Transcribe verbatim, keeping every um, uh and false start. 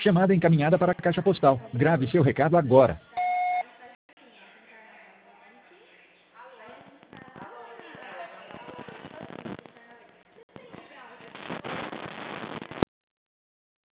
Chamada encaminhada para a caixa postal. Grave seu recado agora.